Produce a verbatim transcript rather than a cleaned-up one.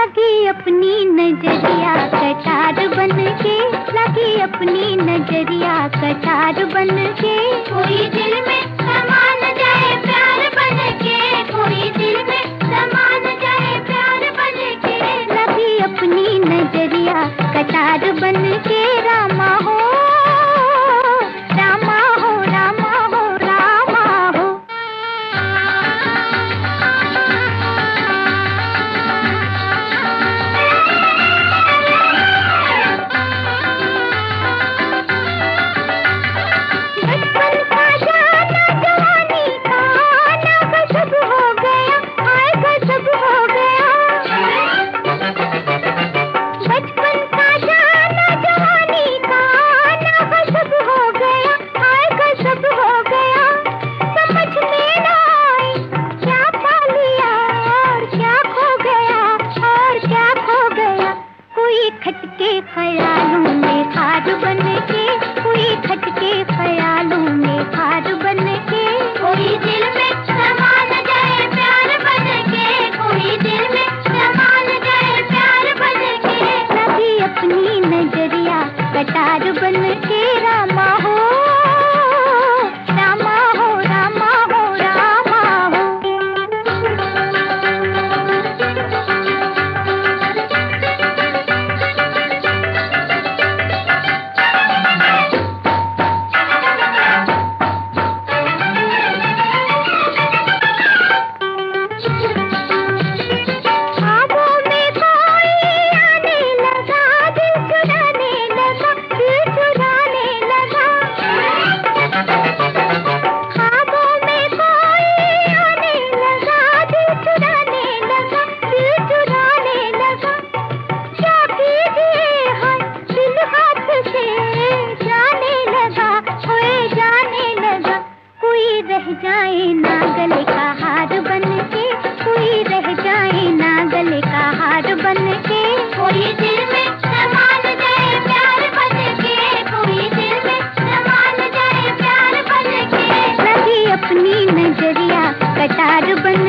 लगी अपनी नजरिया कटार बन के, लगी अपनी नजरिया कटार बन के। कोई दिल में समा न जाए प्यार बन के, कोई दिल में समा न जाए प्यार बन के। लगी अपनी नजरिया कटार बन के। रामा हो रामा हो रामा हो रामा हो। बचपन का जाना जवानी का आना गजब हो गया, हाय गजब हो गया। बचपन का जाना जवानी का आना गजब हो गया, हाय गजब हो गया। समझ में ना आई क्या पा लिया और क्या खो गया, और क्या खो गया। कोई खटके ख्यालों में खाद बन के, कोई खटके ख्यालों में खाद बन के। कोई दिल में समा न जाए प्यार बन के, कोई दिल में समा न जाए प्यार बन के। लगी अपनी नजरिया कटार बन के। रामा हो रामा हो रामा हो रामा हो। ख्वाबों में कोई आने लगा, दिल चुराने लगा, दिल चुराने लगा। ख्वाबों में कोई आने लगा, दिल चुराने लगा, दिल चुराने लगा। क्या कीजिए हाय दिल हाथ से जाने लगा, खोए जाने लगा। कोई रह जाए ना गले का हार बन के, कोई रह जाए ना गले का हार बन के। कोई दिल में समा न जाए प्यार बन के, कोई दिल में समा न जाए प्यार बन के। लगी अपनी नजरिया कटार बन